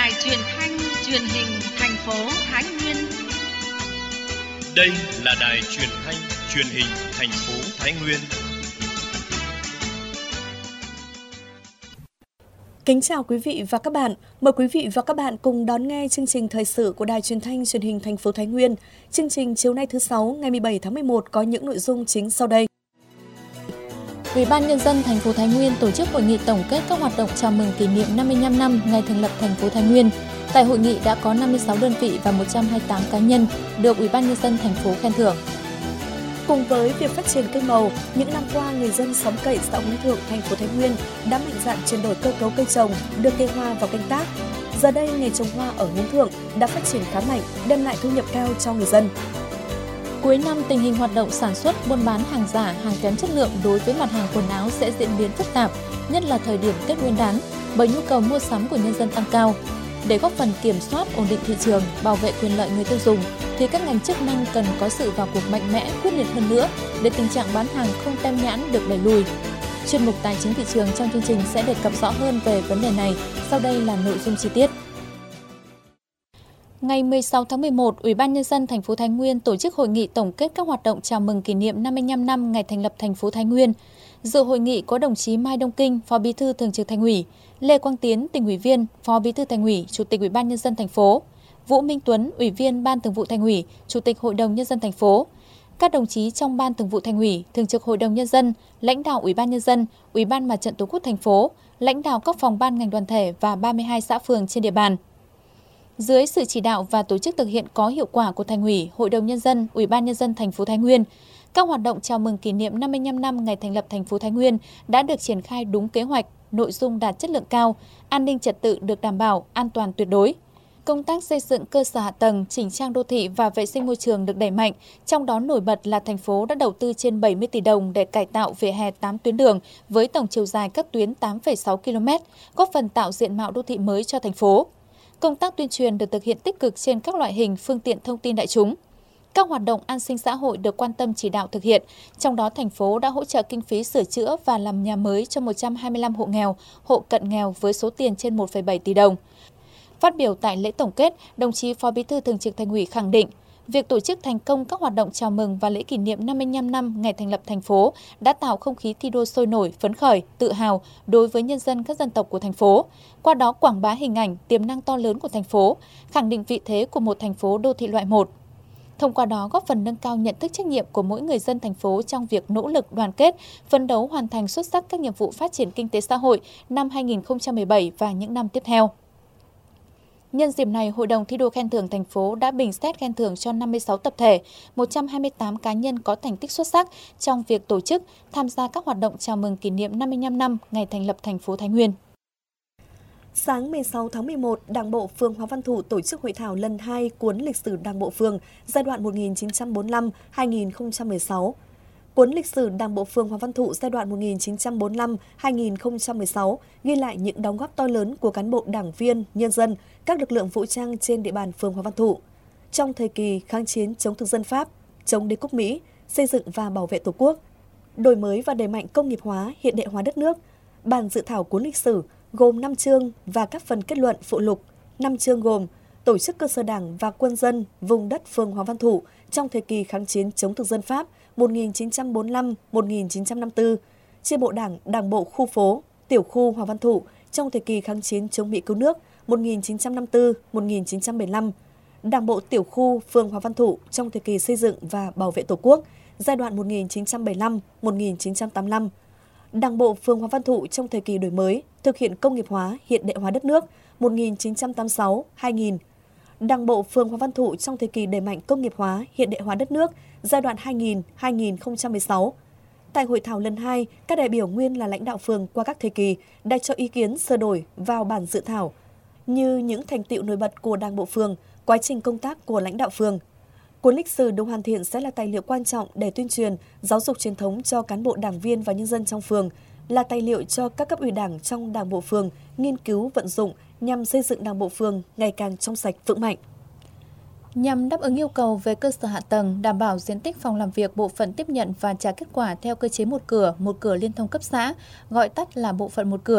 Đài Truyền thanh Truyền hình thành phố Thái Nguyên. Đây là Đài Truyền thanh Truyền hình thành phố Thái Nguyên. Kính chào quý vị và các bạn. Mời quý vị và các bạn cùng đón nghe chương trình thời sự của Đài Truyền thanh Truyền hình thành phố Thái Nguyên. Chương trình chiều nay thứ 6 ngày 17 tháng 11 có những nội dung chính sau đây. Ủy ban Nhân dân thành phố Thái Nguyên tổ chức hội nghị tổng kết các hoạt động chào mừng kỷ niệm 55 năm ngày thành lập thành phố Thái Nguyên. Tại hội nghị đã có 56 đơn vị và 128 cá nhân được Ủy ban Nhân dân thành phố khen thưởng. Cùng với việc phát triển cây màu, những năm qua người dân xóm Cậy, xã Hướng Thượng, thành phố Thái Nguyên đã mạnh dạn chuyển đổi cơ cấu cây trồng, đưa cây hoa vào canh tác. Giờ đây nghề trồng hoa ở Hướng Thượng đã phát triển khá mạnh, đem lại thu nhập cao cho người dân. Cuối năm, tình hình hoạt động sản xuất, buôn bán hàng giả, hàng kém chất lượng đối với mặt hàng quần áo sẽ diễn biến phức tạp, nhất là thời điểm Tết Nguyên đán, bởi nhu cầu mua sắm của nhân dân tăng cao. Để góp phần kiểm soát, ổn định thị trường, bảo vệ quyền lợi người tiêu dùng, thì các ngành chức năng cần có sự vào cuộc mạnh mẽ, quyết liệt hơn nữa để tình trạng bán hàng không tem nhãn được đẩy lùi. Chuyên mục Tài chính thị trường trong chương trình sẽ đề cập rõ hơn về vấn đề này. Sau đây là nội dung chi tiết. Ngày 16 tháng 11, Ủy ban Nhân dân thành phố Thái Nguyên tổ chức hội nghị tổng kết các hoạt động chào mừng kỷ niệm 55 năm ngày thành lập thành phố Thái Nguyên. Dự hội nghị có đồng chí Mai Đông Kinh, Phó Bí thư Thường trực Thành ủy, Lê Quang Tiến, Tỉnh ủy viên, Phó Bí thư Thành ủy, Chủ tịch Ủy ban Nhân dân thành phố, Vũ Minh Tuấn, Ủy viên Ban Thường vụ Thành ủy, Chủ tịch Hội đồng Nhân dân thành phố, các đồng chí trong Ban Thường vụ Thành ủy, Thường trực Hội đồng Nhân dân, lãnh đạo Ủy ban Nhân dân, Ủy ban Mặt trận Tổ quốc thành phố, lãnh đạo các phòng ban ngành đoàn thể và 32 xã phường trên địa bàn. Dưới sự chỉ đạo và tổ chức thực hiện có hiệu quả của Thành ủy, Hội đồng Nhân dân, Ủy ban Nhân dân thành phố Thái Nguyên, các hoạt động chào mừng kỷ niệm 55 năm ngày thành lập thành phố Thái Nguyên đã được triển khai đúng kế hoạch, nội dung đạt chất lượng cao, an ninh trật tự được đảm bảo, an toàn tuyệt đối. Công tác xây dựng cơ sở hạ tầng, chỉnh trang đô thị và vệ sinh môi trường được đẩy mạnh, trong đó nổi bật là thành phố đã đầu tư trên 70 tỷ đồng để cải tạo vỉa hè 8 tuyến đường với tổng chiều dài các tuyến 8,6 km, góp phần tạo diện mạo đô thị mới cho thành phố. Công tác tuyên truyền được thực hiện tích cực trên các loại hình phương tiện thông tin đại chúng. Các hoạt động an sinh xã hội được quan tâm chỉ đạo thực hiện, trong đó thành phố đã hỗ trợ kinh phí sửa chữa và làm nhà mới cho 125 hộ nghèo, hộ cận nghèo với số tiền trên 1,7 tỷ đồng. Phát biểu tại lễ tổng kết, đồng chí Phó Bí thư Thường trực Thành ủy khẳng định, việc tổ chức thành công các hoạt động chào mừng và lễ kỷ niệm 55 năm ngày thành lập thành phố đã tạo không khí thi đua sôi nổi, phấn khởi, tự hào đối với nhân dân các dân tộc của thành phố, qua đó quảng bá hình ảnh, tiềm năng to lớn của thành phố, khẳng định vị thế của một thành phố đô thị loại 1. Thông qua đó góp phần nâng cao nhận thức trách nhiệm của mỗi người dân thành phố trong việc nỗ lực đoàn kết, phấn đấu hoàn thành xuất sắc các nhiệm vụ phát triển kinh tế xã hội năm 2017 và những năm tiếp theo. Nhân dịp này, Hội đồng thi đua khen thưởng thành phố đã bình xét khen thưởng cho 56 tập thể, 128 cá nhân có thành tích xuất sắc trong việc tổ chức, tham gia các hoạt động chào mừng kỷ niệm 55 năm ngày thành lập thành phố Thái Nguyên. Sáng 16 tháng 11, Đảng bộ phường Hoàng Văn Thụ tổ chức hội thảo lần 2 cuốn lịch sử Đảng bộ phường giai đoạn 1945-2016. Cuốn lịch sử Đảng bộ phường Hoàng Văn Thụ giai đoạn 1945-2016 ghi lại những đóng góp to lớn của cán bộ đảng viên, nhân dân, các lực lượng vũ trang trên địa bàn phường Hoàng Văn Thụ trong thời kỳ kháng chiến chống thực dân Pháp, chống đế quốc Mỹ, xây dựng và bảo vệ Tổ quốc, đổi mới và đẩy mạnh công nghiệp hóa, hiện đại hóa đất nước. Bản dự thảo cuốn lịch sử gồm 5 chương và các phần kết luận phụ lục. 5 chương gồm tổ chức cơ sở đảng và quân dân vùng đất phường Hoàng Văn Thụ trong thời kỳ kháng chiến chống thực dân Pháp 1945-1954, chi bộ đảng, đảng bộ khu phố, tiểu khu Hoàng Văn Thụ trong thời kỳ kháng chiến chống Mỹ cứu nước 1954-1975, đảng bộ tiểu khu phường Hoàng Văn Thụ trong thời kỳ xây dựng và bảo vệ Tổ quốc giai đoạn 1975-1985, đảng bộ phường Hoàng Văn Thụ trong thời kỳ đổi mới, thực hiện công nghiệp hóa, hiện đại hóa đất nước 1986-2000, Đảng bộ phường Hoàng Văn Thụ trong thời kỳ đẩy mạnh công nghiệp hóa, hiện đại hóa đất nước giai đoạn 2000-2016. Tại hội thảo lần 2, các đại biểu nguyên là lãnh đạo phường qua các thời kỳ đã cho ý kiến sửa đổi vào bản dự thảo như những thành tựu nổi bật của Đảng bộ phường, quá trình công tác của lãnh đạo phường. Cuốn lịch sử được hoàn thiện sẽ là tài liệu quan trọng để tuyên truyền, giáo dục truyền thống cho cán bộ đảng viên và nhân dân trong phường, là tài liệu cho các cấp ủy đảng trong Đảng bộ phường nghiên cứu vận dụng nhằm xây dựng Đảng bộ phường ngày càng trong sạch vững mạnh. Nhằm đáp ứng yêu cầu về cơ sở hạ tầng, đảm bảo diện tích phòng làm việc bộ phận tiếp nhận và trả kết quả theo cơ chế một cửa liên thông cấp xã, gọi tắt là bộ phận một cửa,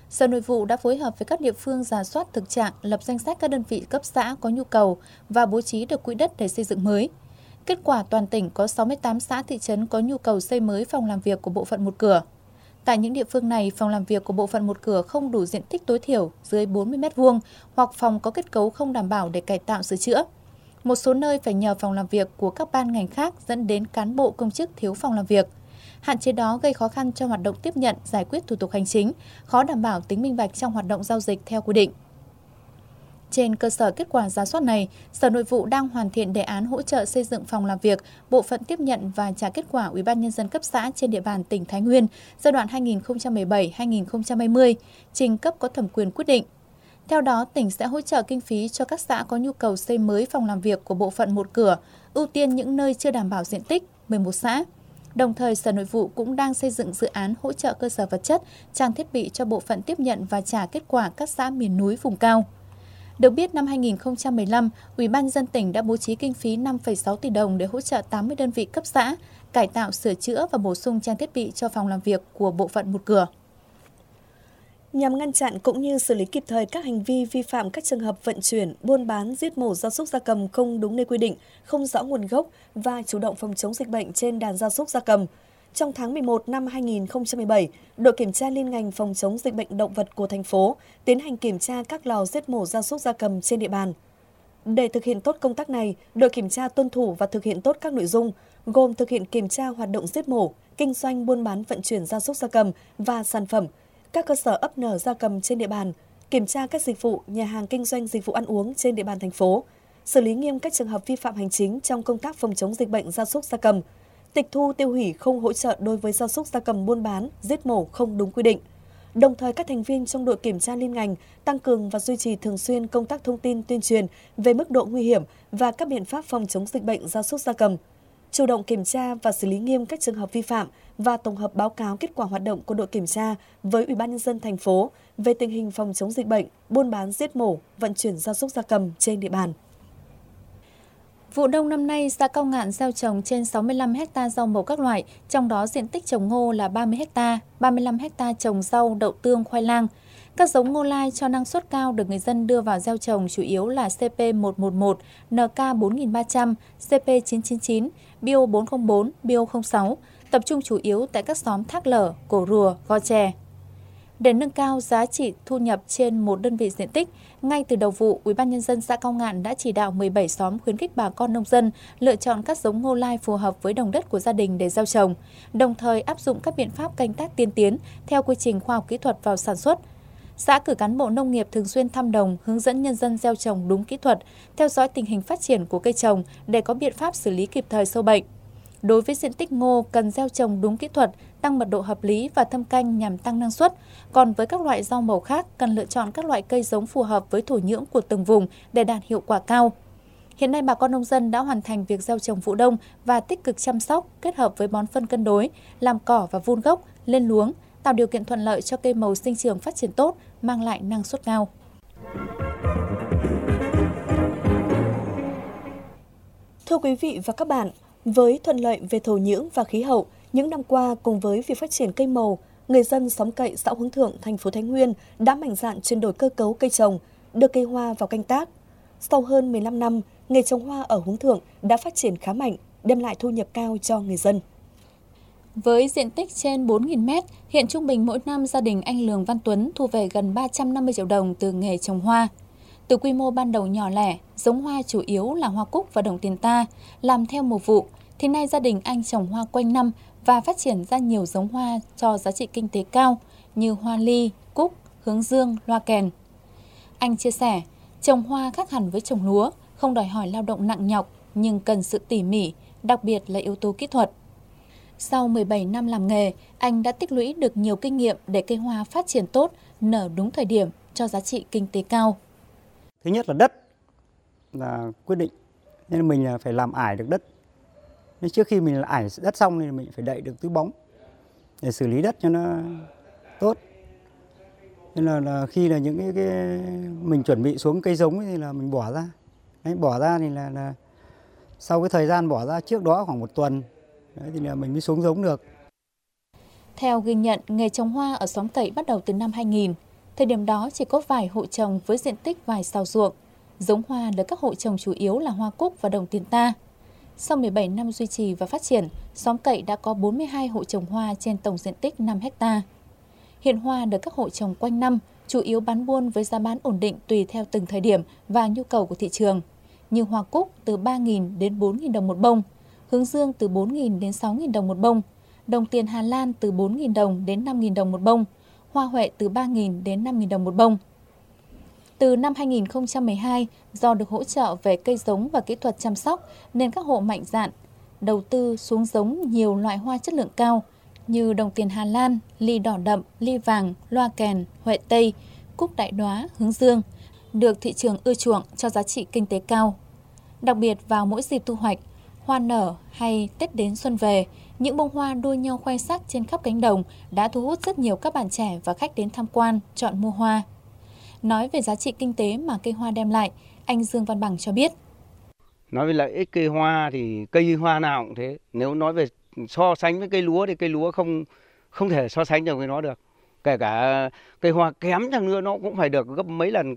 Sở Nội vụ đã phối hợp với các địa phương rà soát thực trạng, lập danh sách các đơn vị cấp xã có nhu cầu và bố trí được quỹ đất để xây dựng mới. Kết quả toàn tỉnh có 68 xã thị trấn có nhu cầu xây mới phòng làm việc của bộ phận một cửa. Tại những địa phương này, phòng làm việc của bộ phận một cửa không đủ diện tích tối thiểu dưới 40 m2 hoặc phòng có kết cấu không đảm bảo để cải tạo sửa chữa. Một số nơi phải nhờ phòng làm việc của các ban ngành khác dẫn đến cán bộ công chức thiếu phòng làm việc. Hạn chế đó gây khó khăn cho hoạt động tiếp nhận, giải quyết thủ tục hành chính, khó đảm bảo tính minh bạch trong hoạt động giao dịch theo quy định. Trên cơ sở kết quả rà soát này, Sở Nội vụ đang hoàn thiện đề án hỗ trợ xây dựng phòng làm việc, bộ phận tiếp nhận và trả kết quả Ủy ban nhân dân cấp xã trên địa bàn tỉnh Thái Nguyên giai đoạn 2017-2020, trình cấp có thẩm quyền quyết định. Theo đó, tỉnh sẽ hỗ trợ kinh phí cho các xã có nhu cầu xây mới phòng làm việc của bộ phận một cửa, ưu tiên những nơi chưa đảm bảo diện tích, 11 xã. Đồng thời, Sở Nội vụ cũng đang xây dựng dự án hỗ trợ cơ sở vật chất, trang thiết bị cho bộ phận tiếp nhận và trả kết quả các xã miền núi vùng cao. Được biết, năm 2015, Ủy ban nhân dân tỉnh đã bố trí kinh phí 5,6 tỷ đồng để hỗ trợ 80 đơn vị cấp xã, cải tạo, sửa chữa và bổ sung trang thiết bị cho phòng làm việc của bộ phận một cửa. Nhằm ngăn chặn cũng như xử lý kịp thời các hành vi vi phạm các trường hợp vận chuyển, buôn bán, giết mổ gia súc gia cầm không đúng nơi quy định, không rõ nguồn gốc và chủ động phòng chống dịch bệnh trên đàn gia súc gia cầm. Trong tháng 11 năm 2017, đội kiểm tra liên ngành phòng chống dịch bệnh động vật của thành phố tiến hành kiểm tra các lò giết mổ gia súc gia cầm trên địa bàn. Để thực hiện tốt công tác này, đội kiểm tra tuân thủ và thực hiện tốt các nội dung, gồm thực hiện kiểm tra hoạt động giết mổ, kinh doanh buôn bán vận chuyển gia súc gia cầm và sản phẩm, các cơ sở ấp nở gia cầm trên địa bàn, kiểm tra các dịch vụ, nhà hàng kinh doanh dịch vụ ăn uống trên địa bàn thành phố, xử lý nghiêm các trường hợp vi phạm hành chính trong công tác phòng chống dịch bệnh gia súc gia cầm, tịch thu tiêu hủy không hỗ trợ đối với gia súc gia cầm buôn bán, giết mổ không đúng quy định. Đồng thời, các thành viên trong đội kiểm tra liên ngành tăng cường và duy trì thường xuyên công tác thông tin tuyên truyền về mức độ nguy hiểm và các biện pháp phòng chống dịch bệnh gia súc gia cầm, chủ động kiểm tra và xử lý nghiêm các trường hợp vi phạm và tổng hợp báo cáo kết quả hoạt động của đội kiểm tra với Ủy ban nhân dân thành phố về tình hình phòng chống dịch bệnh, buôn bán, giết mổ, vận chuyển gia súc gia cầm trên địa bàn. Vụ đông năm nay, xã Cao Ngạn gieo trồng trên 65 ha rau màu các loại, trong đó diện tích trồng ngô là 30 ha, 35 ha trồng rau, đậu tương, khoai lang. Các giống ngô lai cho năng suất cao được người dân đưa vào gieo trồng chủ yếu là CP111, NK 4300, CP999, Bio 404, Bio 06, tập trung chủ yếu tại các xóm Thác Lở, Cổ Rùa, Gò Chè. Để nâng cao giá trị thu nhập trên một đơn vị diện tích, ngay từ đầu vụ, Ủy ban nhân dân xã Cao Ngạn đã chỉ đạo 17 xóm khuyến khích bà con nông dân lựa chọn các giống ngô lai phù hợp với đồng đất của gia đình để gieo trồng, đồng thời áp dụng các biện pháp canh tác tiên tiến theo quy trình khoa học kỹ thuật vào sản xuất. Xã cử cán bộ nông nghiệp thường xuyên thăm đồng, hướng dẫn nhân dân gieo trồng đúng kỹ thuật, theo dõi tình hình phát triển của cây trồng để có biện pháp xử lý kịp thời sâu bệnh. Đối với diện tích ngô cần gieo trồng đúng kỹ thuật, tăng mật độ hợp lý và thâm canh nhằm tăng năng suất. Còn với các loại rau màu khác, cần lựa chọn các loại cây giống phù hợp với thổ nhưỡng của từng vùng để đạt hiệu quả cao. Hiện nay bà con nông dân đã hoàn thành việc gieo trồng vụ đông và tích cực chăm sóc, kết hợp với bón phân cân đối, làm cỏ và vun gốc, lên luống, tạo điều kiện thuận lợi cho cây màu sinh trưởng phát triển tốt, mang lại năng suất cao. Thưa quý vị và các bạn, với thuận lợi về thổ nhưỡng và khí hậu, những năm qua cùng với việc phát triển cây màu, người dân xóm Cậy, xã Hướng Thượng, thành phố Thái Nguyên đã mạnh dạn chuyển đổi cơ cấu cây trồng, đưa cây hoa vào canh tác. Sau hơn 15 năm, nghề trồng hoa ở Hướng Thượng đã phát triển khá mạnh, đem lại thu nhập cao cho người dân. Với diện tích trên 4.000 m, hiện trung bình mỗi năm gia đình anh Lường Văn Tuấn thu về gần 350 triệu đồng từ nghề trồng hoa. Từ quy mô ban đầu nhỏ lẻ, giống hoa chủ yếu là hoa cúc và đồng tiền ta, làm theo mùa vụ, thì nay gia đình anh trồng hoa quanh năm và phát triển ra nhiều giống hoa cho giá trị kinh tế cao như hoa ly, cúc, hướng dương, loa kèn. Anh chia sẻ, trồng hoa khác hẳn với trồng lúa, không đòi hỏi lao động nặng nhọc nhưng cần sự tỉ mỉ, đặc biệt là yếu tố kỹ thuật. Sau 17 năm làm nghề, anh đã tích lũy được nhiều kinh nghiệm để cây hoa phát triển tốt, nở đúng thời điểm, cho giá trị kinh tế cao. Thứ nhất là đất là quyết định, nên mình phải làm ải được đất. Nên trước khi mình ải đất xong thì mình phải đậy được túi bóng để xử lý đất cho nó tốt. Nên là khi là những cái mình chuẩn bị xuống cây giống thì là mình bỏ ra. Đấy, bỏ ra thì là sau cái thời gian bỏ ra trước đó khoảng 1 tuần thì là mình mới xuống giống được. Theo ghi nhận, nghề trồng hoa ở xóm Cậy bắt đầu từ năm 2000. Thời điểm đó chỉ có vài hộ trồng với diện tích vài sào ruộng. Giống hoa được các hộ trồng chủ yếu là hoa cúc và đồng tiền ta. Sau 17 năm duy trì và phát triển, xóm Cậy đã có 42 hộ trồng hoa trên tổng diện tích 5 ha. Hiện hoa được các hộ trồng quanh năm, chủ yếu bán buôn với giá bán ổn định tùy theo từng thời điểm và nhu cầu của thị trường. Như hoa cúc từ 3.000 đến 4.000 đồng một bông, hướng dương từ 4.000 đến 6.000 đồng một bông, đồng tiền Hà Lan từ 4.000 đồng đến 5.000 đồng một bông, hoa huệ từ 3.000 đến 5.000 đồng một bông. Từ năm 2012, do được hỗ trợ về cây giống và kỹ thuật chăm sóc nên các hộ mạnh dạn đầu tư xuống giống nhiều loại hoa chất lượng cao như đồng tiền Hà Lan, ly đỏ đậm, ly vàng, loa kèn, huệ tây, cúc đại đóa, hướng dương, được thị trường ưa chuộng cho giá trị kinh tế cao. Đặc biệt vào mỗi dịp thu hoạch, hoa nở hay Tết đến xuân về, những bông hoa đua nhau khoe sắc trên khắp cánh đồng đã thu hút rất nhiều các bạn trẻ và khách đến tham quan, chọn mua hoa. Nói về giá trị kinh tế mà cây hoa đem lại, anh Dương Văn Bằng cho biết. Nói về lợi ích cây hoa thì cây hoa nào cũng thế. Nếu nói về so sánh với cây lúa thì cây lúa không thể so sánh được với nó được. Kể cả cây hoa kém chăng nữa nó cũng phải được gấp mấy lần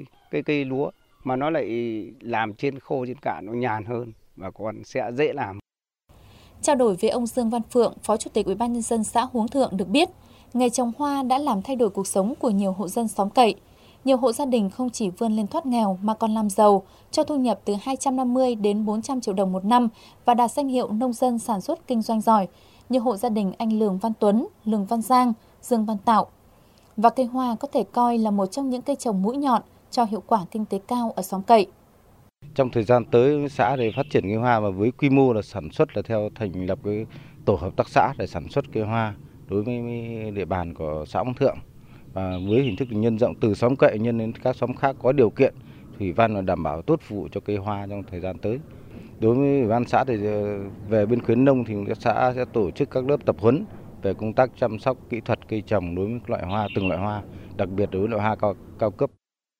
cây lúa. Mà nó lại làm trên khô trên cạn nó nhàn hơn và còn sẽ dễ làm. Trao đổi với ông Dương Văn Phượng, Phó Chủ tịch UBND xã Huống Thượng được biết, nghề trồng hoa đã làm thay đổi cuộc sống của nhiều hộ dân xóm Cậy. Nhiều hộ gia đình không chỉ vươn lên thoát nghèo mà còn làm giàu, cho thu nhập từ 250 đến 400 triệu đồng một năm và đạt danh hiệu nông dân sản xuất kinh doanh giỏi, như hộ gia đình anh Lường Văn Tuấn, Lường Văn Giang, Dương Văn Tạo. Và cây hoa có thể coi là một trong những cây trồng mũi nhọn cho hiệu quả kinh tế cao ở xóm Cậy. Trong thời gian tới, xã để phát triển cây hoa và với quy mô là sản xuất là theo thành lập cái tổ hợp tác xã để sản xuất cây hoa đối với địa bàn của xã Huống Thượng. Và với hình thức nhân rộng từ xóm Cậy nhân đến các xóm khác có điều kiện, Thủy Văn là đảm bảo tốt vụ cho cây hoa trong thời gian tới. Đối với Ủy ban xã thì về bên khuyến nông thì xã sẽ tổ chức các lớp tập huấn về công tác chăm sóc kỹ thuật cây trồng đối với loại hoa, từng loại hoa, đặc biệt đối với loại hoa cao cấp.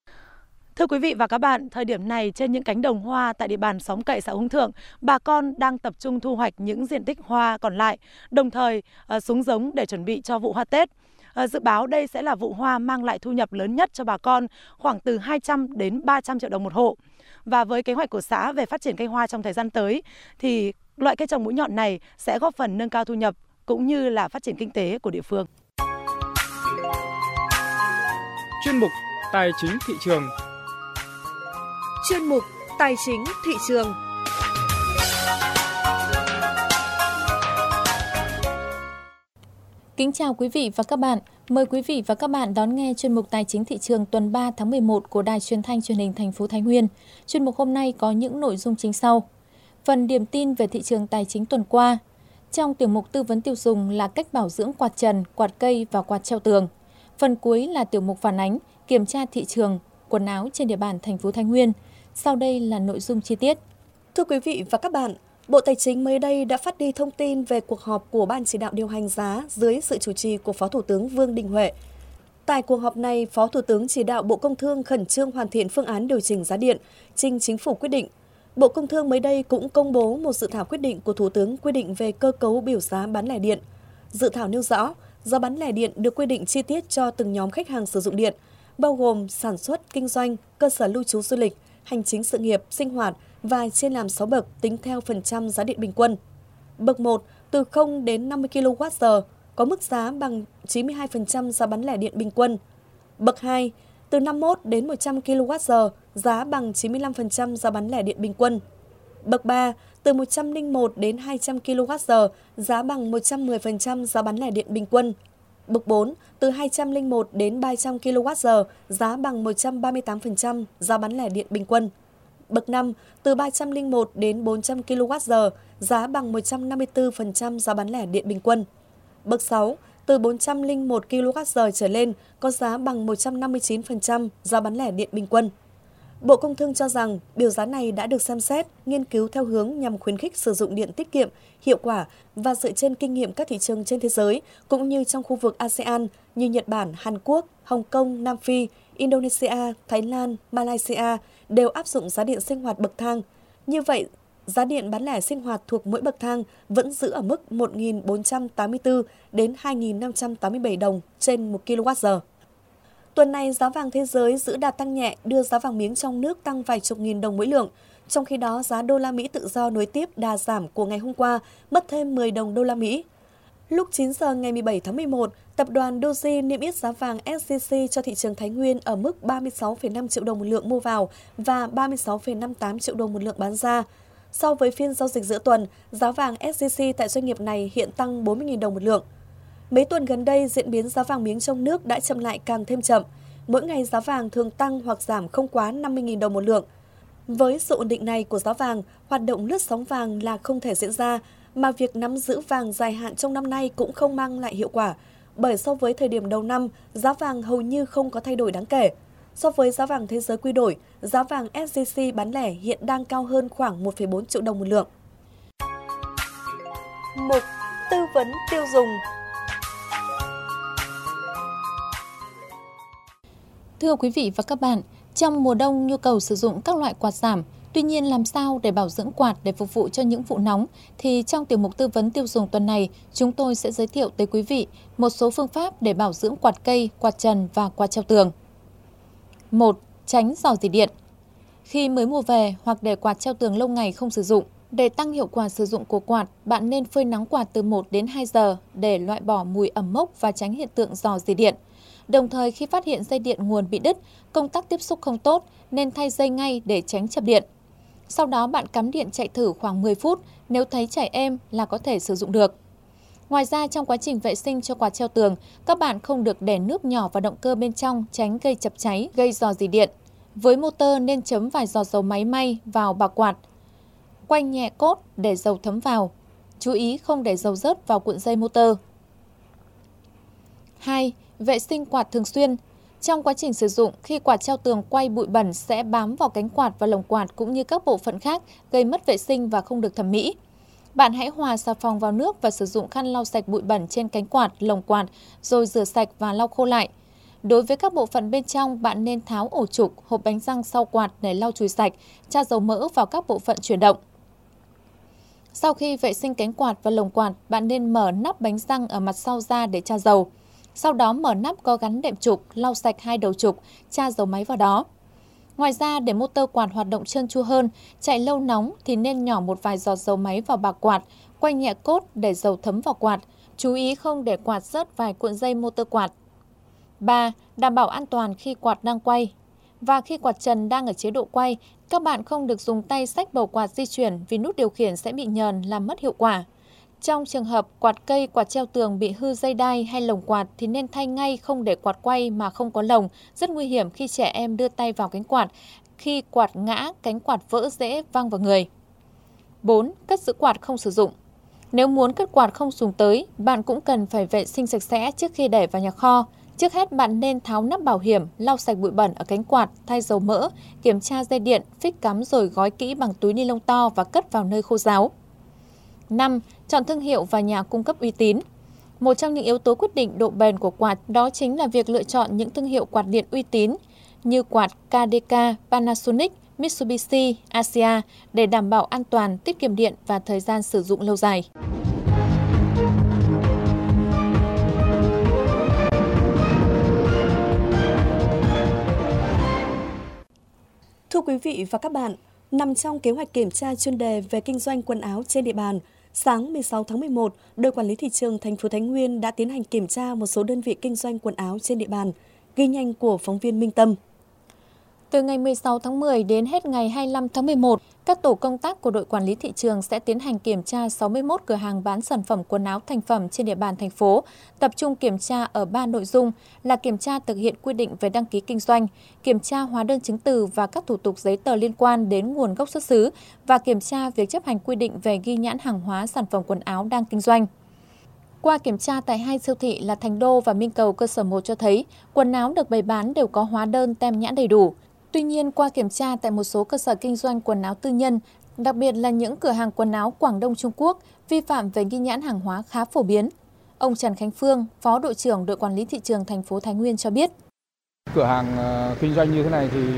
Thưa quý vị và các bạn, thời điểm này trên những cánh đồng hoa tại địa bàn xóm Cậy xã Huống Thượng, bà con đang tập trung thu hoạch những diện tích hoa còn lại, đồng thời xuống giống để chuẩn bị cho vụ hoa Tết. Dự báo đây sẽ là vụ hoa mang lại thu nhập lớn nhất cho bà con, khoảng từ 200 đến 300 triệu đồng một hộ. Và với kế hoạch của xã về phát triển cây hoa trong thời gian tới, thì loại cây trồng mũi nhọn này sẽ góp phần nâng cao thu nhập cũng như là phát triển kinh tế của địa phương. Chuyên mục Tài chính thị trường. Chuyên mục Tài chính thị trường. Kính chào quý vị và các bạn. Mời quý vị và các bạn đón nghe chuyên mục Tài chính thị trường tuần 3 tháng 11 của Đài Truyền thanh Truyền hình thành phố Thái Nguyên. Chuyên mục hôm nay có những nội dung chính sau. Phần điểm tin về thị trường tài chính tuần qua. Trong tiểu mục tư vấn tiêu dùng là cách bảo dưỡng quạt trần, quạt cây và quạt treo tường. Phần cuối là tiểu mục phản ánh, kiểm tra thị trường, quần áo trên địa bàn thành phố Thái Nguyên. Sau đây là nội dung chi tiết. Thưa quý vị và các bạn, Bộ Tài chính mới đây đã phát đi thông tin về cuộc họp của Ban chỉ đạo điều hành giá dưới sự chủ trì của Phó Thủ tướng Vương Đình Huệ. Tại cuộc họp này, Phó Thủ tướng chỉ đạo Bộ Công Thương khẩn trương hoàn thiện phương án điều chỉnh giá điện, trình Chính phủ quyết định. Bộ Công Thương mới đây cũng công bố một dự thảo quyết định của Thủ tướng quy định về cơ cấu biểu giá bán lẻ điện. Dự thảo nêu rõ, giá bán lẻ điện được quy định chi tiết cho từng nhóm khách hàng sử dụng điện, bao gồm sản xuất, kinh doanh, cơ sở lưu trú du lịch, hành chính sự nghiệp, sinh hoạt và chia làm 6 bậc tính theo phần trăm giá điện bình quân. Bậc 1 từ 0 đến 50 kWh có mức giá bằng 92% giá bán lẻ điện bình quân. Bậc 2 từ 51 đến 100 kWh giá bằng 95% giá bán lẻ điện bình quân. Bậc 3 từ 101 đến 200 kWh giá bằng 110% giá bán lẻ điện bình quân. Bậc 4 từ 201 đến 300 kWh giá bằng 138% giá bán lẻ điện bình quân. Bậc 5 từ 301 đến 400 kWh giá bằng 154% giá bán lẻ điện bình quân. Bậc 6 từ 401 kWh trở lên có giá bằng 159% giá bán lẻ điện bình quân. Bộ Công Thương cho rằng biểu giá này đã được xem xét, nghiên cứu theo hướng nhằm khuyến khích sử dụng điện tiết kiệm, hiệu quả và dựa trên kinh nghiệm các thị trường trên thế giới cũng như trong khu vực ASEAN như Nhật Bản, Hàn Quốc, Hồng Kông, Nam Phi, Indonesia, Thái Lan, Malaysia đều áp dụng giá điện sinh hoạt bậc thang. Như vậy, giá điện bán lẻ sinh hoạt thuộc mỗi bậc thang vẫn giữ ở mức 1.484 đến 2.587 đồng trên 1 kWh. Tuần này, giá vàng thế giới giữ đà tăng nhẹ, đưa giá vàng miếng trong nước tăng vài chục nghìn đồng mỗi lượng. Trong khi đó, giá đô la Mỹ tự do nối tiếp đà giảm của ngày hôm qua, mất thêm 10 đồng đô la Mỹ. Lúc 9 giờ ngày 17 tháng 11, tập đoàn Doji niêm yết giá vàng SJC cho thị trường Thái Nguyên ở mức 36,5 triệu đồng một lượng mua vào và 36,58 triệu đồng một lượng bán ra. So với phiên giao dịch giữa tuần, giá vàng SJC tại doanh nghiệp này hiện tăng 40.000 đồng một lượng. Mấy tuần gần đây, diễn biến giá vàng miếng trong nước đã chậm lại càng thêm chậm. Mỗi ngày giá vàng thường tăng hoặc giảm không quá 50.000 đồng một lượng. Với sự ổn định này của giá vàng, hoạt động lướt sóng vàng là không thể diễn ra, mà việc nắm giữ vàng dài hạn trong năm nay cũng không mang lại hiệu quả, bởi so với thời điểm đầu năm, giá vàng hầu như không có thay đổi đáng kể. So với giá vàng thế giới quy đổi, giá vàng SJC bán lẻ hiện đang cao hơn khoảng 1,4 triệu đồng một lượng. Mục tư vấn tiêu dùng. Thưa quý vị và các bạn, trong mùa đông nhu cầu sử dụng các loại quạt giảm. Tuy nhiên, làm sao để bảo dưỡng quạt để phục vụ cho những vụ nóng? Thì trong tiểu mục tư vấn tiêu dùng tuần này, chúng tôi sẽ giới thiệu tới quý vị một số phương pháp để bảo dưỡng quạt cây, quạt trần và quạt treo tường. 1. Tránh rò rỉ điện. Khi mới mua về hoặc để quạt treo tường lâu ngày không sử dụng, để tăng hiệu quả sử dụng của quạt, bạn nên phơi nắng quạt từ 1 đến 2 giờ để loại bỏ mùi ẩm mốc và tránh hiện tượng rò rỉ điện. Đồng thời, khi phát hiện dây điện nguồn bị đứt, công tắc tiếp xúc không tốt nên thay dây ngay để tránh chập điện. Sau đó bạn cắm điện chạy thử khoảng 10 phút, nếu thấy chảy êm là có thể sử dụng được. Ngoài ra, trong quá trình vệ sinh cho quạt treo tường, các bạn không được để nước nhỏ vào động cơ bên trong tránh gây chập cháy, gây rò rỉ điện. Với motor nên chấm vài giọt dầu máy may vào bạc quạt. Quay nhẹ cốt để dầu thấm vào. Chú ý không để dầu rớt vào cuộn dây motor. 2. Vệ sinh quạt thường xuyên. Trong quá trình sử dụng, khi quạt treo tường quay, bụi bẩn sẽ bám vào cánh quạt và lồng quạt cũng như các bộ phận khác, gây mất vệ sinh và không được thẩm mỹ. Bạn hãy hòa xà phòng vào nước và sử dụng khăn lau sạch bụi bẩn trên cánh quạt, lồng quạt, rồi rửa sạch và lau khô lại. Đối với các bộ phận bên trong, bạn nên tháo ổ trục, hộp bánh răng sau quạt để lau chùi sạch, tra dầu mỡ vào các bộ phận chuyển động. Sau khi vệ sinh cánh quạt và lồng quạt, bạn nên mở nắp bánh răng ở mặt sau ra để tra dầu. Sau đó mở nắp có gắn đệm trục, lau sạch hai đầu trục, tra dầu máy vào đó. Ngoài ra, để motor quạt hoạt động trơn tru hơn, chạy lâu nóng thì nên nhỏ một vài giọt dầu máy vào bạc quạt, quay nhẹ cốt để dầu thấm vào quạt. Chú ý không để quạt rớt vài cuộn dây motor quạt. 3. Đảm bảo an toàn khi quạt đang quay. Và khi quạt trần đang ở chế độ quay, các bạn không được dùng tay xách bầu quạt di chuyển vì nút điều khiển sẽ bị nhờn làm mất hiệu quả. Trong trường hợp quạt cây, quạt treo tường bị hư dây đai hay lồng quạt thì nên thay ngay, không để quạt quay mà không có lồng, rất nguy hiểm khi trẻ em đưa tay vào cánh quạt. Khi quạt ngã, cánh quạt vỡ dễ văng vào người. 4. Cất giữ quạt không sử dụng. Nếu muốn cất quạt không dùng tới, bạn cũng cần phải vệ sinh sạch sẽ trước khi để vào nhà kho. Trước hết, bạn nên tháo nắp bảo hiểm, lau sạch bụi bẩn ở cánh quạt, thay dầu mỡ, kiểm tra dây điện, phích cắm rồi gói kỹ bằng túi ni lông to và cất vào nơi khô ráo. 5. Chọn thương hiệu và nhà cung cấp uy tín. Một trong những yếu tố quyết định độ bền của quạt đó chính là việc lựa chọn những thương hiệu quạt điện uy tín như quạt KDK, Panasonic, Mitsubishi, Asia để đảm bảo an toàn, tiết kiệm điện và thời gian sử dụng lâu dài. Thưa quý vị và các bạn, nằm trong kế hoạch kiểm tra chuyên đề về kinh doanh quần áo trên địa bàn, sáng 16 tháng 11, đội quản lý thị trường thành phố Thái Nguyên đã tiến hành kiểm tra một số đơn vị kinh doanh quần áo trên địa bàn, ghi nhanh của phóng viên Minh Tâm. Từ ngày 16 tháng 10 đến hết ngày 25 tháng 11, các tổ công tác của đội quản lý thị trường sẽ tiến hành kiểm tra 61 cửa hàng bán sản phẩm quần áo thành phẩm trên địa bàn thành phố, tập trung kiểm tra ở 3 nội dung là kiểm tra thực hiện quy định về đăng ký kinh doanh, kiểm tra hóa đơn chứng từ và các thủ tục giấy tờ liên quan đến nguồn gốc xuất xứ và kiểm tra việc chấp hành quy định về ghi nhãn hàng hóa sản phẩm quần áo đang kinh doanh. Qua kiểm tra tại 2 siêu thị là Thành Đô và Minh Cầu cơ sở 1 cho thấy quần áo được bày bán đều có hóa đơn tem nhãn đầy đủ. Tuy nhiên, qua kiểm tra tại một số cơ sở kinh doanh quần áo tư nhân, đặc biệt là những cửa hàng quần áo Quảng Đông Trung Quốc, vi phạm về ghi nhãn hàng hóa khá phổ biến. Ông Trần Khánh Phương, Phó đội trưởng đội quản lý thị trường thành phố Thái Nguyên cho biết. Cửa hàng kinh doanh như thế này thì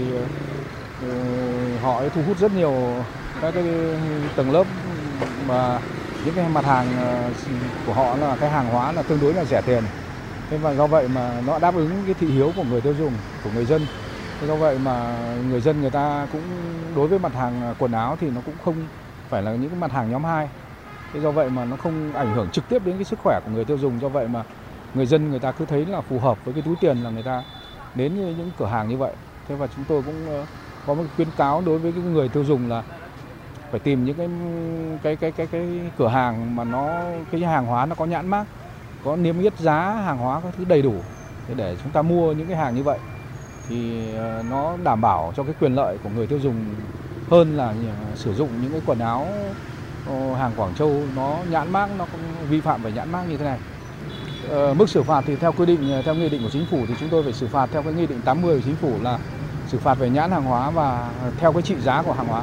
họ thu hút rất nhiều các cái tầng lớp và những cái mặt hàng của họ là cái hàng hóa là tương đối là rẻ tiền. Thế và do vậy mà nó đáp ứng cái thị hiếu của người tiêu dùng, của người dân. Thế do vậy mà người dân người ta cũng đối với mặt hàng quần áo thì nó cũng không phải là những cái mặt hàng nhóm 2. Thế do vậy mà nó không ảnh hưởng trực tiếp đến cái sức khỏe của người tiêu dùng. Do vậy mà người dân người ta cứ thấy là phù hợp với cái túi tiền là người ta đến những cửa hàng như vậy. Thế và chúng tôi cũng có một khuyến cáo đối với cái người tiêu dùng là phải tìm những cái cửa hàng mà cái hàng hóa nó có nhãn mác, có niêm yết giá hàng hóa các thứ đầy đủ để chúng ta mua những cái hàng như vậy thì nó đảm bảo cho cái quyền lợi của người tiêu dùng hơn là sử dụng những cái quần áo hàng Quảng Châu nó nhãn mác, nó vi phạm về nhãn mác như thế này. Mức xử phạt thì theo quy định, theo nghị định của chính phủ thì chúng tôi phải xử phạt theo cái nghị định 80 của chính phủ là xử phạt về nhãn hàng hóa và theo cái trị giá của hàng hóa.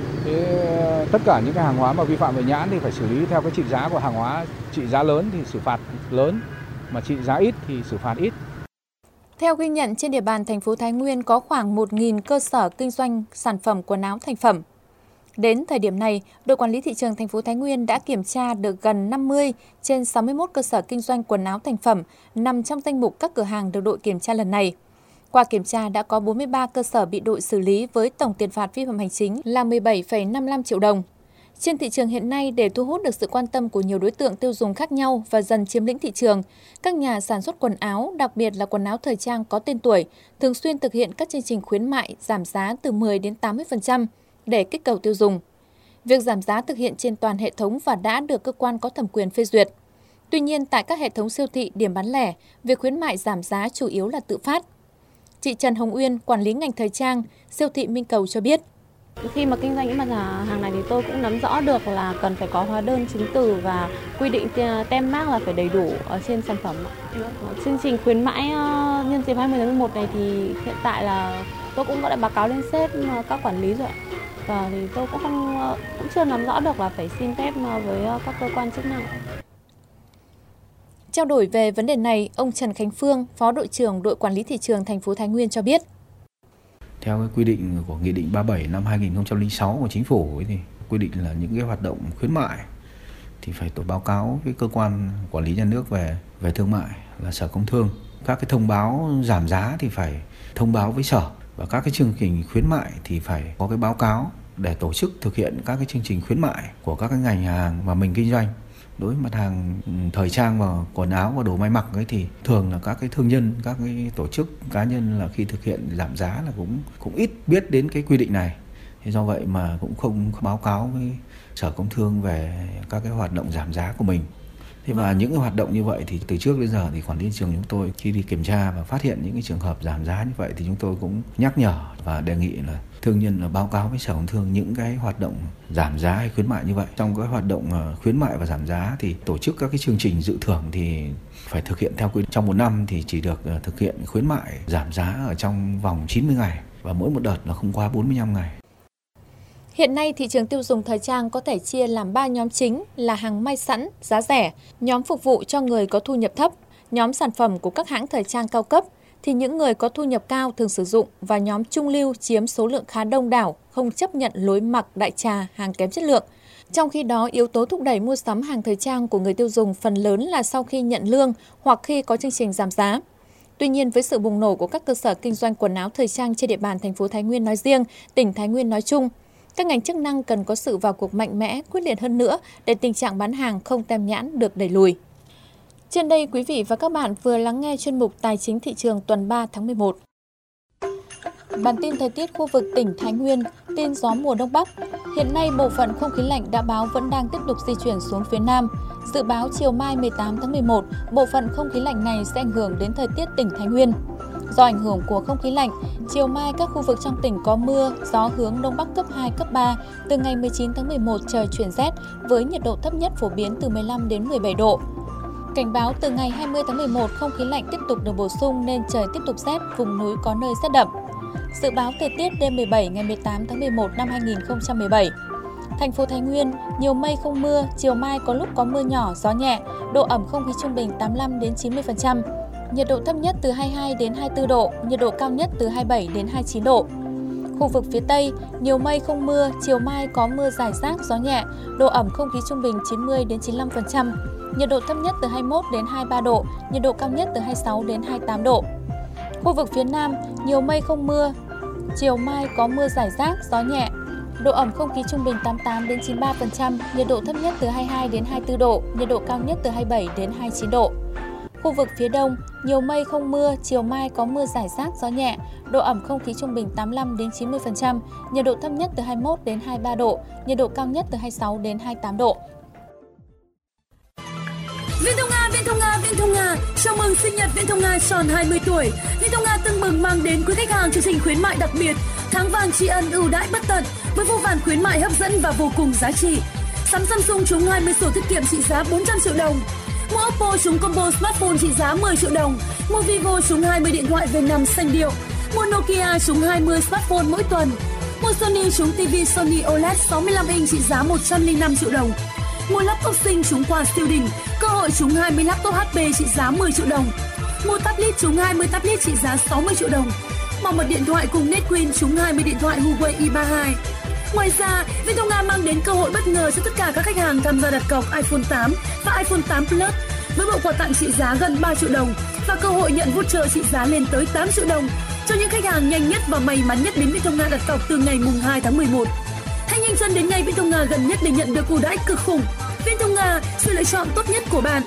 Thế tất cả những cái hàng hóa mà vi phạm về nhãn thì phải xử lý theo cái trị giá của hàng hóa, trị giá lớn thì xử phạt lớn, mà trị giá ít thì xử phạt ít. Theo ghi nhận, trên địa bàn thành phố Thái Nguyên có khoảng 1.000 cơ sở kinh doanh sản phẩm quần áo thành phẩm. Đến thời điểm này, đội quản lý thị trường thành phố Thái Nguyên đã kiểm tra được gần 50 trên 61 cơ sở kinh doanh quần áo thành phẩm nằm trong danh mục các cửa hàng được đội kiểm tra lần này. Qua kiểm tra đã có 43 cơ sở bị đội xử lý với tổng tiền phạt vi phạm hành chính là 17,55 triệu đồng. Trên thị trường hiện nay, để thu hút được sự quan tâm của nhiều đối tượng tiêu dùng khác nhau và dần chiếm lĩnh thị trường, các nhà sản xuất quần áo, đặc biệt là quần áo thời trang có tên tuổi, thường xuyên thực hiện các chương trình khuyến mại giảm giá từ 10 đến 80% để kích cầu tiêu dùng. Việc giảm giá thực hiện trên toàn hệ thống và đã được cơ quan có thẩm quyền phê duyệt. Tuy nhiên, tại các hệ thống siêu thị, điểm bán lẻ, việc khuyến mại giảm giá chủ yếu là tự phát. Chị Trần Hồng Uyên, quản lý ngành thời trang, siêu thị Minh Cầu cho biết. Khi mà kinh doanh những mặt hàng này thì tôi cũng nắm rõ được là cần phải có hóa đơn chứng từ và quy định tem mác là phải đầy đủ ở trên sản phẩm. Chương trình khuyến mãi nhân dịp 20 tháng 11 này thì hiện tại là tôi cũng đã báo cáo lên sếp các quản lý rồi. Và thì tôi cũng chưa nắm rõ được là phải xin phép với các cơ quan chức năng. Trao đổi về vấn đề này, ông Trần Khánh Phương, Phó đội trưởng đội quản lý thị trường thành phố Thái Nguyên cho biết. Theo cái quy định của Nghị định 37 năm 2006 của Chính phủ thì quy định là những cái hoạt động khuyến mại thì phải tổ báo cáo với cơ quan quản lý nhà nước về thương mại là Sở Công Thương. Các cái thông báo giảm giá thì phải thông báo với Sở, và các cái chương trình khuyến mại thì phải có cái báo cáo để tổ chức thực hiện các cái chương trình khuyến mại của các cái ngành hàng mà mình kinh doanh. Đối với mặt hàng thời trang và quần áo và đồ may mặc ấy thì thường là các cái thương nhân, các cái tổ chức cá nhân là khi thực hiện giảm giá là cũng ít biết đến cái quy định này. Thế do vậy mà cũng không báo cáo với Sở Công Thương về các cái hoạt động giảm giá của mình. Thế và những cái hoạt động như vậy thì từ trước đến giờ thì quản lý thị trường chúng tôi khi đi kiểm tra và phát hiện những cái trường hợp giảm giá như vậy thì chúng tôi cũng nhắc nhở và đề nghị là thương nhân là báo cáo với Sở Công Thương những cái hoạt động giảm giá hay khuyến mại như vậy. Trong cái hoạt động khuyến mại và giảm giá thì tổ chức các cái chương trình dự thưởng thì phải thực hiện theo quy định. Trong một năm thì chỉ được thực hiện khuyến mại giảm giá ở trong vòng 90 ngày và mỗi một đợt là không quá 45 ngày. Hiện nay, thị trường tiêu dùng thời trang có thể chia làm 3 nhóm chính là hàng may sẵn, giá rẻ, nhóm phục vụ cho người có thu nhập thấp, nhóm sản phẩm của các hãng thời trang cao cấp thì những người có thu nhập cao thường sử dụng, và nhóm trung lưu chiếm số lượng khá đông đảo, không chấp nhận lối mặc đại trà, hàng kém chất lượng. Trong khi đó, yếu tố thúc đẩy mua sắm hàng thời trang của người tiêu dùng phần lớn là sau khi nhận lương hoặc khi có chương trình giảm giá. Tuy nhiên, với sự bùng nổ của các cơ sở kinh doanh quần áo thời trang trên địa bàn thành phố Thái Nguyên nói riêng, tỉnh Thái Nguyên nói chung, các ngành chức năng cần có sự vào cuộc mạnh mẽ, quyết liệt hơn nữa để tình trạng bán hàng không tem nhãn được đẩy lùi. Trên đây, quý vị và các bạn vừa lắng nghe chuyên mục Tài chính thị trường tuần 3 tháng 11. Bản tin thời tiết khu vực tỉnh Thái Nguyên, tin gió mùa Đông Bắc. Hiện nay, bộ phận không khí lạnh đã báo vẫn đang tiếp tục di chuyển xuống phía Nam. Dự báo chiều mai 18 tháng 11, bộ phận không khí lạnh này sẽ ảnh hưởng đến thời tiết tỉnh Thái Nguyên. Do ảnh hưởng của không khí lạnh, chiều mai các khu vực trong tỉnh có mưa, gió hướng Đông Bắc cấp 2, cấp 3. Từ ngày 19 tháng 11 trời chuyển rét với nhiệt độ thấp nhất phổ biến từ 15 đến 17 độ. Cảnh báo từ ngày 20 tháng 11 không khí lạnh tiếp tục được bổ sung nên trời tiếp tục rét, vùng núi có nơi rét đậm. Dự báo thời tiết đêm 17 ngày 18 tháng 11 năm 2017. Thành phố Thái Nguyên, nhiều mây không mưa, chiều mai có lúc có mưa nhỏ, gió nhẹ, độ ẩm không khí trung bình 85 đến 90%. Nhiệt độ thấp nhất từ 22 đến 24 độ, nhiệt độ cao nhất từ 27 đến 29 độ. Khu vực phía Tây, nhiều mây không mưa, chiều mai có mưa rải rác, gió nhẹ, độ ẩm không khí trung bình 90 đến 95%. nhiệt độ thấp nhất từ 21 đến 23 độ, nhiệt độ cao nhất từ 26 đến 28 độ. Khu vực phía Nam, nhiều mây không mưa, chiều mai có mưa rải rác, gió nhẹ. Độ ẩm không khí trung bình 88 đến 93%, nhiệt độ thấp nhất từ 22 đến 24 độ, nhiệt độ cao nhất từ 27 đến 29 độ. Khu vực phía Đông, nhiều mây không mưa, chiều mai có mưa rải rác, gió nhẹ, độ ẩm không khí trung bình 85 đến 90%, nhiệt độ thấp nhất từ 21 đến 23 độ, nhiệt độ cao nhất từ 26 đến 28 độ. Viên Thông Nga, chào mừng sinh nhật Viên Thông Nga tròn 20 tuổi. Viên Thông Nga tưng bừng mang đến quý khách hàng chương trình khuyến mại đặc biệt, tháng vàng tri ân ưu đãi bất tận với vô vàn khuyến mại hấp dẫn và vô cùng giá trị. Sắm Samsung trúng 20 sổ tiết kiệm trị giá 400 triệu đồng. Mua Oppo trúng combo smartphone trị giá 10 triệu đồng. Mua Vivo trúng 20 điện thoại V5 xanh điệu. Mua Nokia trúng 20 smartphone mỗi tuần. Mua Sony trúng TV Sony OLED 65 inch trị giá 105 triệu đồng. Mua laptop Sinh trúng quà siêu đỉnh, cơ hội trúng 20 laptop HP trị giá 10 triệu đồng. Mua tablet trúng 20 tablet trị giá 60 triệu đồng. Bảo mật điện thoại cùng Netwin trúng 20 điện thoại Huawei i32. Ngoài ra, Viên Thông Nga mang đến cơ hội bất ngờ cho tất cả các khách hàng tham gia đặt cọc iPhone 8 và iPhone 8 Plus với bộ quà tặng trị giá gần 3 triệu đồng và cơ hội nhận voucher trị giá lên tới 8 triệu đồng cho những khách hàng nhanh nhất và may mắn nhất đến Viên Thông Nga đặt cọc từ ngày mùng 2 tháng 11. Hãy nhanh chân đến ngay Viên Thông Nga gần nhất để nhận được ưu đãi cực khủng. Viên Thông Nga, sự lựa chọn tốt nhất của bạn.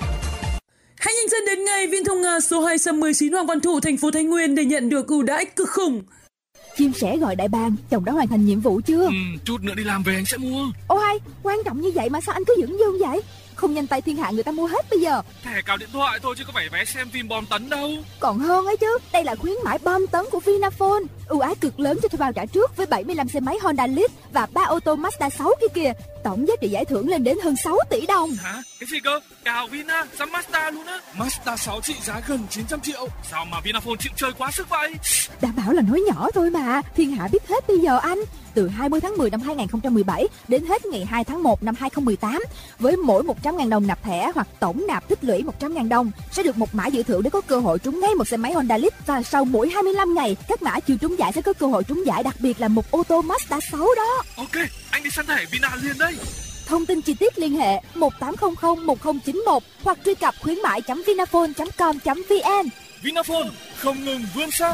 Hãy nhanh chân đến ngay Viên Thông Nga số 219 Hoàng Văn Thụ, thành phố Thái Nguyên để nhận được ưu đãi cực khủng. Chim sẻ gọi đại bàng, chồng đã hoàn thành nhiệm vụ chưa? Chút nữa đi làm về anh sẽ mua. Ô hay, quan trọng như vậy mà sao anh cứ dửng dưng vậy? Không nhanh tay thiên hạ người ta mua hết bây giờ. Thẻ cào điện thoại thôi chứ có phải vé xem phim bom tấn đâu. Còn hơn ấy chứ, đây là khuyến mãi bom tấn của Vinaphone. Ưu ái cực lớn cho thuê bao trả trước với 75 xe máy Honda Lead và 3 ô tô Mazda 6 kia kìa. Tổng giá trị giải thưởng lên đến hơn 6 tỷ đồng. Hả? Cái gì cơ? Cào Vina, sắm Mazda luôn á. Mazda 6 trị giá gần 900 triệu. Sao mà Vinaphone chịu chơi quá sức vậy? Đã bảo là nói nhỏ thôi mà, thiên hạ biết hết bây giờ anh. Từ 20 tháng 10 năm 2017 đến hết ngày 2 tháng 1 năm 2018, với mỗi 100.000 đồng nạp thẻ hoặc tổng nạp tích lũy 100.000 đồng sẽ được một mã dự thưởng để có cơ hội trúng ngay một xe máy Honda Lead, và sau mỗi 25 ngày các mã chưa trúng giải sẽ có cơ hội trúng giải, đặc biệt là một ô tô Mazda 6 đó. Ok, anh đi săn thẻ Vina liền đây. Thông tin chi tiết liên hệ 1800 1091 hoặc truy cập khuyến mại.vinaphone.com.vn. Vinaphone không ngừng vươn xa.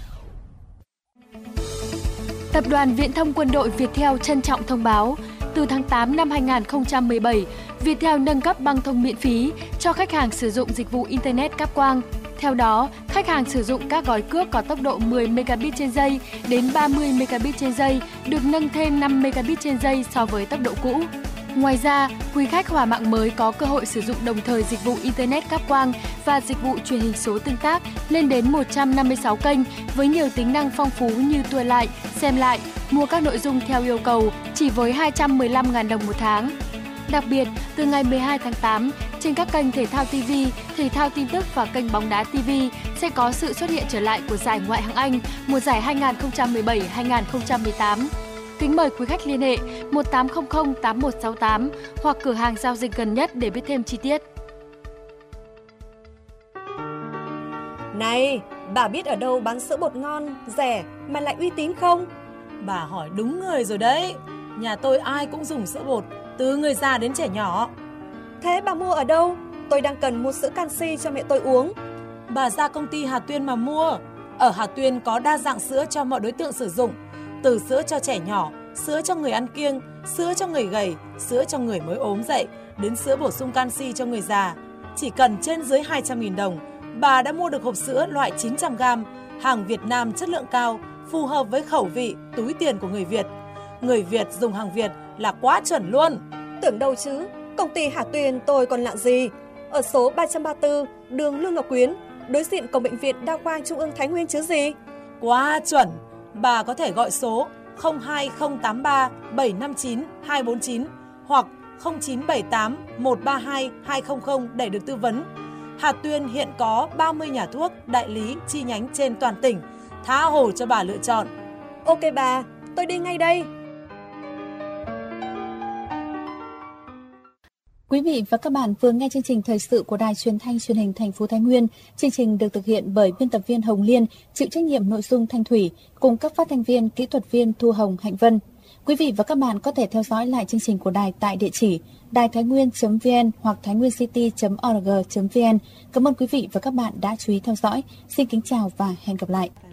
Tập đoàn Viễn thông Quân đội Viettel trân trọng thông báo, từ tháng 8 năm 2017, Viettel nâng cấp băng thông miễn phí cho khách hàng sử dụng dịch vụ Internet cáp quang. Theo đó, khách hàng sử dụng các gói cước có tốc độ 10 megabit trên giây đến 30 megabit trên giây được nâng thêm 5 megabit trên giây so với tốc độ cũ. Ngoài ra, quý khách hòa mạng mới có cơ hội sử dụng đồng thời dịch vụ Internet cáp quang và dịch vụ truyền hình số tương tác lên đến 156 kênh với nhiều tính năng phong phú như tua lại, xem lại, mua các nội dung theo yêu cầu chỉ với 215.000 đồng một tháng. Đặc biệt, từ ngày 12 tháng 8, trên các kênh Thể thao TV, Thể thao tin tức và kênh Bóng đá TV sẽ có sự xuất hiện trở lại của giải Ngoại hạng Anh mùa giải 2017-2018. Kính mời quý khách liên hệ 1800 8168 hoặc cửa hàng giao dịch gần nhất để biết thêm chi tiết. Này, bà biết ở đâu bán sữa bột ngon, rẻ mà lại uy tín không? Bà hỏi đúng người rồi đấy. Nhà tôi ai cũng dùng sữa bột, từ người già đến trẻ nhỏ. Thế bà mua ở đâu? Tôi đang cần mua sữa canxi cho mẹ tôi uống. Bà ra công ty Hà Tuyên mà mua. Ở Hà Tuyên có đa dạng sữa cho mọi đối tượng sử dụng. Từ sữa cho trẻ nhỏ, sữa cho người ăn kiêng, sữa cho người gầy, sữa cho người mới ốm dậy, đến sữa bổ sung canxi cho người già. Chỉ cần trên dưới 200.000 đồng, bà đã mua được hộp sữa loại 900g, hàng Việt Nam chất lượng cao, phù hợp với khẩu vị, túi tiền của người Việt. Người Việt dùng hàng Việt là quá chuẩn luôn. Tưởng đâu chứ, công ty Hà Tuyên tôi còn lạ gì. Ở số 334 đường Lương Ngọc Quyến, đối diện cổng bệnh viện Đa khoa Trung ương Thái Nguyên chứ gì. Quá chuẩn. Bà có thể gọi số 02083 759 249 hoặc 0978 132 200 để được tư vấn. Hà Tuyên hiện có 30 nhà thuốc, đại lý, chi nhánh trên toàn tỉnh, tha hồ cho bà lựa chọn. Ok bà, tôi đi ngay đây. Quý vị và các bạn vừa nghe chương trình thời sự của Đài Truyền thanh Truyền hình thành phố Thái Nguyên. Chương trình được thực hiện bởi biên tập viên Hồng Liên, chịu trách nhiệm nội dung Thanh Thủy cùng các phát thanh viên, kỹ thuật viên Thu Hồng, Hạnh Vân. Quý vị và các bạn có thể theo dõi lại chương trình của đài tại địa chỉ đài-thái-nguyên.vn hoặc thainguyencity.org.vn. Cảm ơn quý vị và các bạn đã chú ý theo dõi. Xin kính chào và hẹn gặp lại.